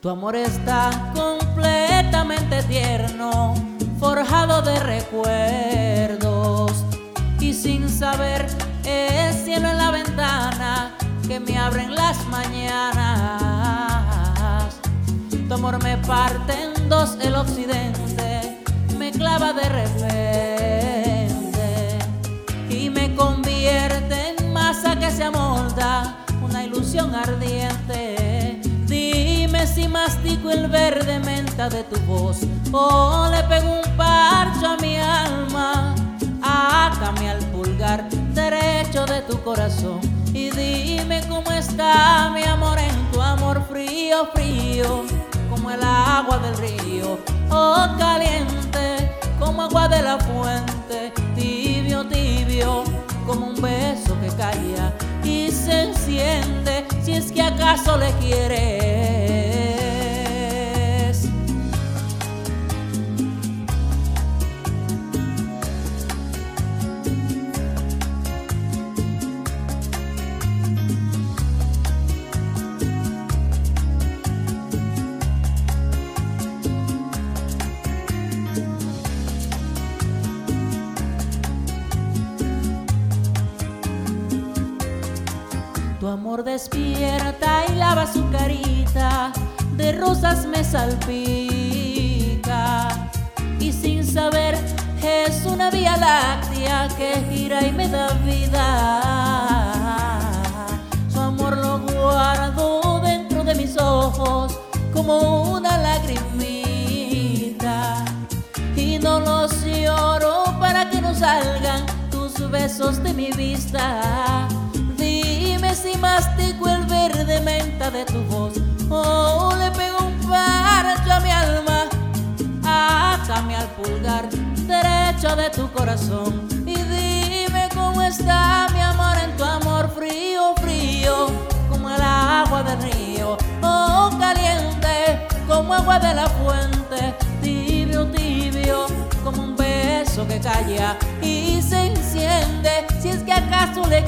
Tu amor está completamente tierno, forjado de recuerdos, y sin saber es cielo en la ventana que me abren las mañanas. Tu amor me parte en dos el occidente, me clava de repente y me convierte en masa que se amolda, una ilusión ardiente. Dime si mastico el verde menta de tu voz o le pego un parcho a mi alma. Ácame al pulgar derecho de tu corazón y dime cómo está mi amor en tu amor. Frío, frío, como el agua del río, o caliente, como agua de la fuente. Tibio, tibio, como un beso que calla y se enciende, si es que acaso le quieres. Tu amor despierta y lava su carita, de rosas me salpica, y sin saber es una vía láctea que gira y me da vida. Su amor lo guardo dentro de mis ojos como una lagrimita, y no los lloro para que no salgan tus besos de mi vista. Dime si mastico el verde menta de tu voz o le pego un parcho a mi alma. Ácame al pulgar derecho de tu corazón y dime cómo está mi amor en tu amor. Frío, frío, como el agua del río, o caliente, como agua de la fuente. Tibio, tibio, como un beso que calla y se enciende, si es que acaso le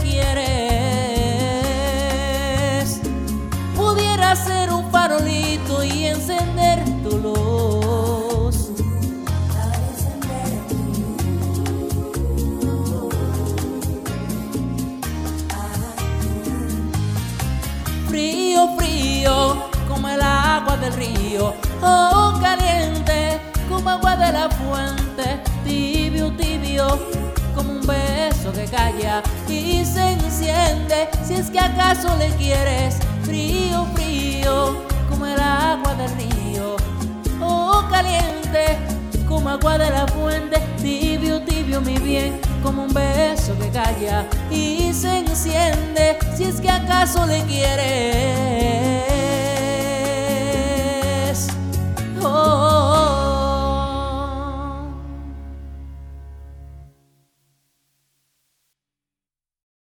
quieres. Pudiera ser un farolito y encender tu luz. Frío, frío, como el agua del río, o caliente, como agua de la fuente. Tibio, tibio, como un beso que calla y se enciende, si es que acaso le quieres. Frío, frío, como el agua del río, o caliente, como agua de la fuente. Tibio, tibio, mi bien, como un beso que calla y se enciende, si es que acaso le quieres.